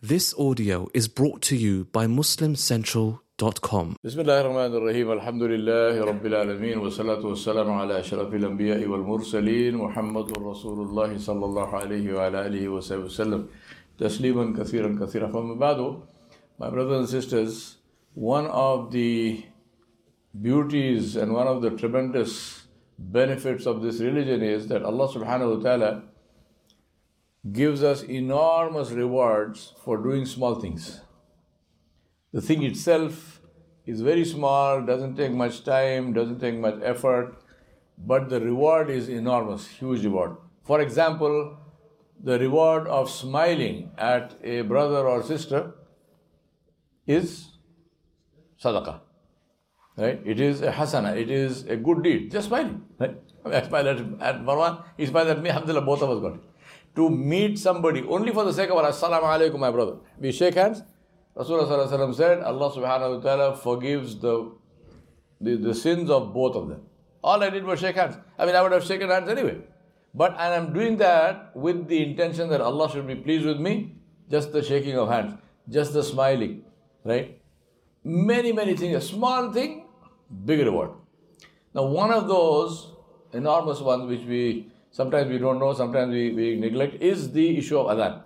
This audio is brought to you by MuslimCentral.com. بسم الله الرحمن الرحيم الحمد لله رب العالمين والصلاة والسلام على أشرف الأنبياء والمرسلين محمد رسول الله صلى الله عليه وعلى آله وسلم تسليما كثيرا كثيرا. From بعد, my brothers and sisters, one of the beauties and one of the tremendous benefits of this religion is that Allah subhanahu wa ta'ala gives us enormous rewards for doing small things. The thing itself is very small, doesn't take much time, doesn't take much effort, but the reward is enormous, huge reward. For example, the reward of smiling at a brother or sister is sadaqah. Right? It is a hasana, it is a good deed, just smiling. Right? I smile at Marwan, he smiled at me, alhamdulillah, both of us got it. To meet somebody only for the sake of Assalamu alaikum, my brother. We shake hands. Rasulullah said, Allah subhanahu wa ta'ala forgives the sins of both of them. All I did was shake hands. I would have shaken hands anyway. But I am doing that with the intention that Allah should be pleased with me. Just the shaking of hands, just the smiling, right? Many things. A small thing, big reward. Now, one of those enormous ones which sometimes we don't know, sometimes we neglect, is the issue of adhan.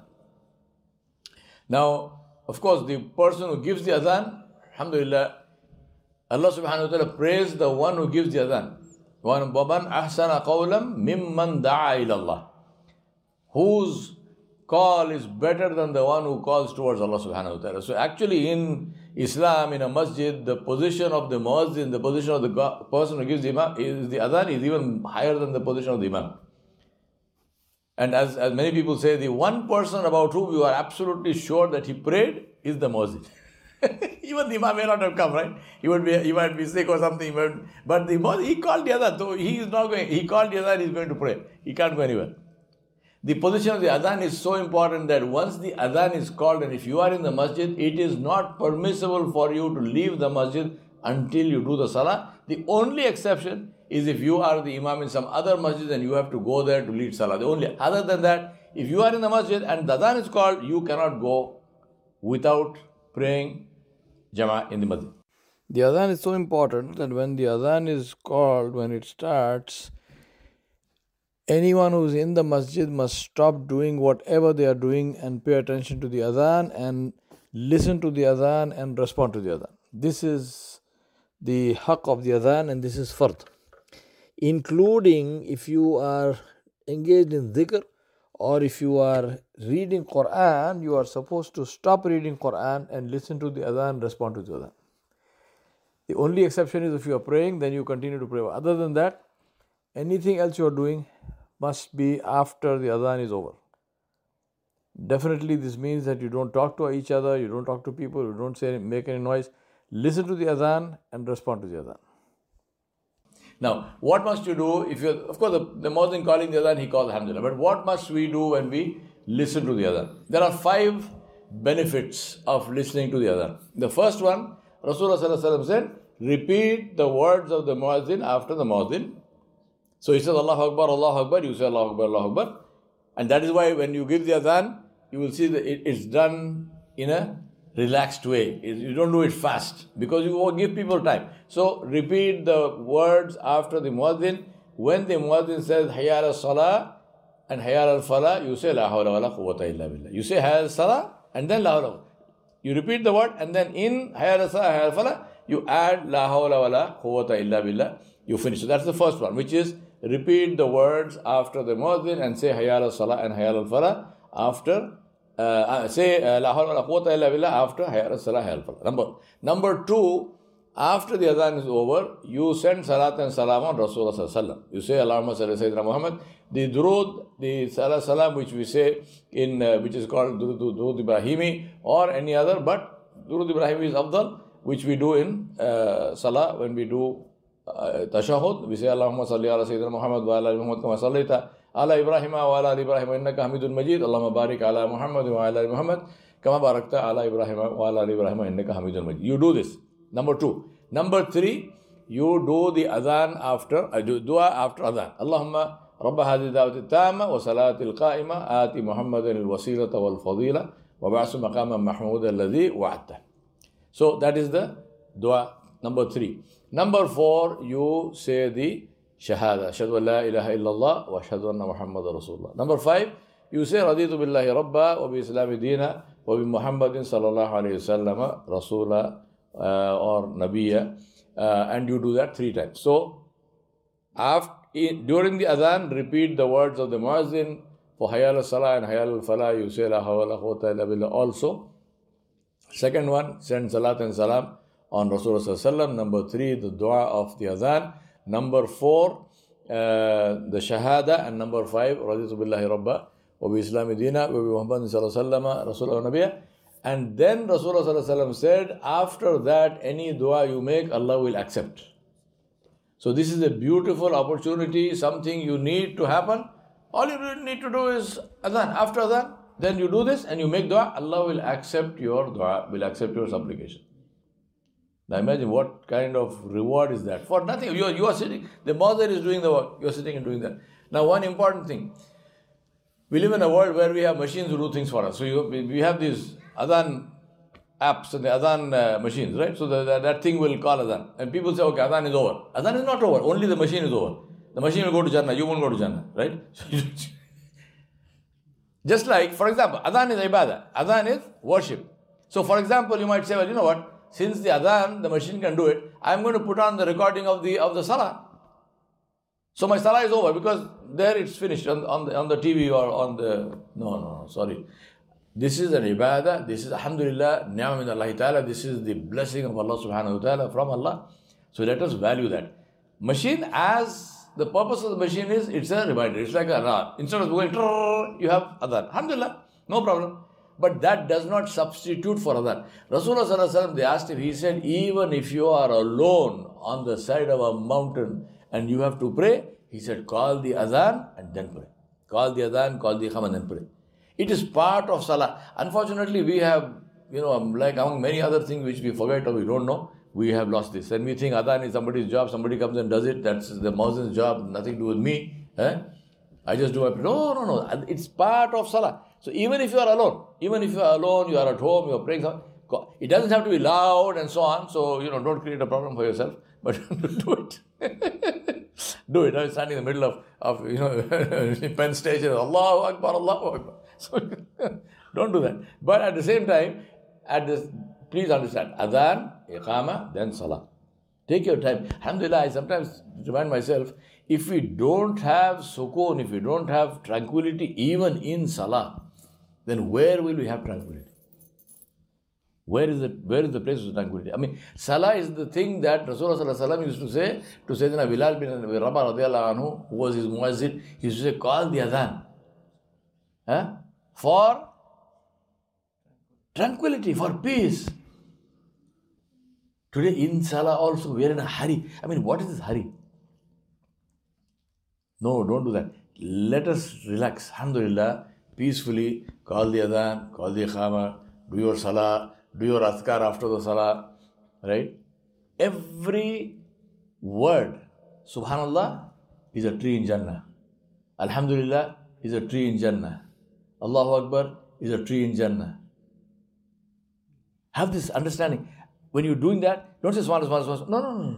Now, of course, the person who gives the adhan, alhamdulillah, Allah subhanahu wa ta'ala praised the one who gives the adhan. وَمَنْ أَحْسَنَ قَوْلًا مِمَّنْ دَعَا إِلَى اللَّهِ, whose call is better than the one who calls towards Allah subhanahu wa ta'ala. So actually in Islam, in a masjid, the position of the muazzin, the position of the person who gives the adhan is even higher than the position of the imam. And as many people say, the one person about whom you are absolutely sure that he prayed is the muazzin. Even the imam may not have come, right? He might be sick or something, but the muazzin, he called the adhan, so he called the adhan, he's going to pray. He can't go anywhere. The position of the adhan is so important that once the adhan is called, and if you are in the masjid, it is not permissible for you to leave the masjid until you do the salah. The only exception is if you are the imam in some other masjid and you have to go there to lead salah. Other than that, if you are in the masjid and the adhan is called, you cannot go without praying jama'ah in the masjid. The adhan is so important that when the adhan is called, when it starts, anyone who is in the masjid must stop doing whatever they are doing and pay attention to the adhan and listen to the adhan and respond to the adhan. This is the haqq of the adhan, and this is fard. Including if you are engaged in dhikr or if you are reading Quran, you are supposed to stop reading Quran and listen to the adhan, respond to the adhan. The only exception is if you are praying, then you continue to pray. Other than that, anything else you are doing must be after the adhan is over. Definitely this means that you don't talk to each other, you don't talk to people, you don't make any noise. Listen to the adhan and respond to the adhan. Now, what must you do if of course the muazzin calling the adhan, he calls alhamdulillah. But what must we do when we listen to the adhan? There are 5 benefits of listening to the adhan. The first one, Rasulullah said, repeat the words of the muazzin after the muazzin. So he says Allahu Akbar, you say Allahu Akbar. And that is why when you give the adhan, you will see that it's done in a relaxed way. You don't do it fast because you give people time. So repeat the words after the muazzin. When the muazzin says Hayya ala salah and Hayya ala falah, you say La hawla wa la quwwata illa billah. You say Hayya ala salah and then La hawla. You repeat the word and then in Hayya ala salah, Hayya ala falah, you add La hawla wa la quwwata illa billah. You finish. So that's the first one, which is repeat the words after the muazzin and say Hayya ala salah and Hayya ala falah after say La hawla wa la quwwata illa billah after Hayya ala salah, Hayya ala falah. Number 2, after the adhan is over, you send salat and salam on Rasulullah sallallahu alaihi wasallam. You say Allahumma salli Sayyidina Muhammad. The durood, the salam which we say in which is called durood Ibrahimi or any other, but durood Ibrahimi is afdal, which we do in salah when we do tashahhud. We say Allahumma salli ala Sayyidina Muhammad wa ala Muhammad kama sallaita ala Ibrahim wa ala Ibrahim innaka Hamidun Majid. Allahumma barik ala Muhammad wa ala Muhammad kama barakta ala Ibrahim wa ala Ibrahim innaka Hamidun Majid. You do this. Number 2. Number 3, you do the adhan after, dua after adhan. Allahumma رب هذه الدعوة التامة وصلاة القائمة آتي محمدا الوسيلة والفضيلة وَبَعْثُ مَقَامًا مَحْمُودًا الَّذِي وَعَدْتَهُ. So that is the dua number 3. Number 4, you say the shahada. Ashhadu an la ilaha illallah wa ashhadu anna Muhammadan Rasulullah. Number 5, you say Raditu billahi rabba wa bi islami deena wa bi Muhammadin sallallahu alayhi wasallam rasula or nabiyya, and you do that 3 times. So during the adhan, repeat the words of the muazzin. For hayal al-salah and hayal al-falah, you say la hawla la quwwata illa billah also. Second one, send salat and salam on Rasulullah sallallahu alaihi wasallam. Number 3, the dua of the adhan. Number 4, the shahada. And number 5, raditu billahi rabba wa bi islami deena wa bi Muhammadin sallallahu alaihi wasallam rasulullah nabiyya. And then Rasulullah sallallahu alaihi wasallam said, after that, any dua you make, Allah will accept. So this is a beautiful opportunity, something you need to happen. All you need to do is adhan. After adhan, then you do this and you make dua. Allah will accept your dua, will accept your supplication. Now imagine what kind of reward is that. For nothing. You are sitting, the mother is doing the work. You are sitting and doing that. Now one important thing. We live in a world where we have machines who do things for us. So we have these adhan apps and the adhan machines, right? So that thing will call adhan. And people say, okay, adhan is over. Adhan is not over. Only the machine is over. The machine will go to Jannah, you won't go to Jannah, right? Just like, for example, adhan is ibadah, adhan is worship. So for example, you might say, well, you know what, since the adhan, the machine can do it, I'm going to put on the recording of the salah. So my salah is over because there it's finished on the TV or on the... No, sorry. This is an ibadah, this is alhamdulillah, ni'mah min Allah ta'ala, this is the blessing of Allah subhanahu wa ta'ala from Allah. So let us value that. Machine, as the purpose of the machine is, it's a reminder. It's like a alarm. Instead of going, you have adhan. Alhamdulillah, no problem. But that does not substitute for adhan. Rasulullah sallallahu alaihi wasallam, they asked him, he said, even if you are alone on the side of a mountain and you have to pray, he said, call the adhan and then pray. Call the adhan, call the iqamah and then pray. It is part of salah. Unfortunately, we have, like among many other things which we forget or we don't know, we have lost this. And we think adhan is somebody's job, somebody comes and does it, that's the muezzin's job, nothing to do with me. I just do my... No. It's part of salah. So even if you are alone, you are at home, you are praying, it doesn't have to be loud and so on. So, don't create a problem for yourself, but do it. Do it. I'm standing in the middle of Penn Station, Allahu Akbar, Allahu Akbar. So don't do that. But at the same time, please understand, adhan, iqamah, then salah. Take your time. Alhamdulillah, I sometimes remind myself, if we don't have sukoon, if we don't have tranquility even in salah, then where will we have tranquility? Where is the place of tranquility? I mean, salah is the thing that Rasulullah sallallahu alaihi wasallam used to say to Sayyidina Bilal bin Rabah radiallahu anhu, who was his muazzin. He used to say, call the adhan. For tranquility, for peace. Today in salah also we are in a hurry. I mean, what is this hurry? No, don't do that. Let us relax. Alhamdulillah, peacefully call the adhan, call the iqamah, do your salah, do your azkar after the salah, right? Every word, subhanallah, is a tree in Jannah. Alhamdulillah is a tree in Jannah. Allahu Akbar is a tree in Jannah. Have this understanding. When you're doing that, don't say subhanallah. No.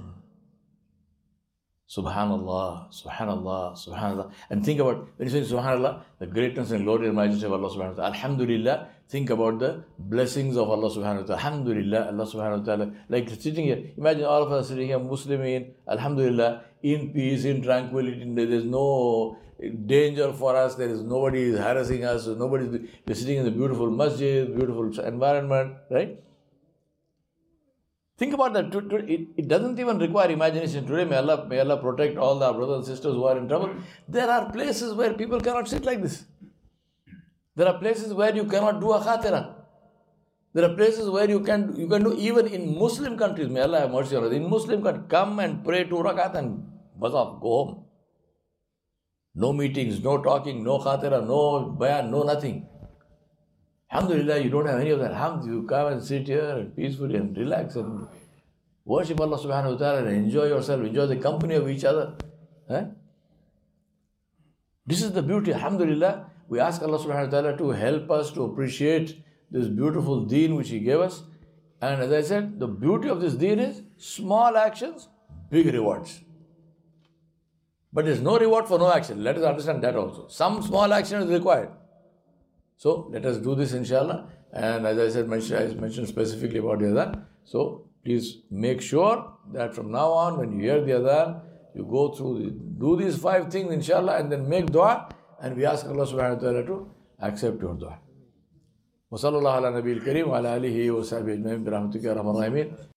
Subhanallah, Subhanallah, Subhanallah. And think about, when you say Subhanallah, the greatness and glory and majesty of Allah subhanahu wa ta'ala. Alhamdulillah, think about the blessings of Allah subhanahu wa ta'ala. Alhamdulillah, Allah subhanahu wa ta'ala. Like sitting here, imagine all of us sitting here, Muslimin, Alhamdulillah, in peace, in tranquility. There is no danger for us. There is nobody is harassing us. We're sitting in the beautiful masjid, beautiful environment, right? Think about that. It doesn't even require imagination. Today, may Allah protect all our brothers and sisters who are in trouble. There are places where people cannot sit like this. There are places where you cannot do a khatira. There are places where you can do, even in Muslim countries, may Allah have mercy on us. In Muslim countries, come and pray 2 rakat and buzz off, go home. No meetings, no talking, no khatira, no bayan, no nothing. Alhamdulillah, you don't have any of that. You come and sit here and peacefully and relax and worship Allah subhanahu wa ta'ala and enjoy yourself, enjoy the company of each other. This is the beauty. Alhamdulillah, we ask Allah subhanahu wa ta'ala to help us to appreciate this beautiful deen which He gave us. And as I said, the beauty of this deen is small actions, big rewards. But there's no reward for no action. Let us understand that also. Some small action is required. So let us do this inshallah. And as I said, I mentioned specifically about the adhan. So please make sure that from now on, when you hear the adhan, you go through, do these 5 things inshallah, and then make dua. And we ask Allah subhanahu wa ta'ala to accept your dua. وصلى الله على نبي الكريم وعلى آله وصحبه أجمعين برحمتك يا أرحم الراحمين.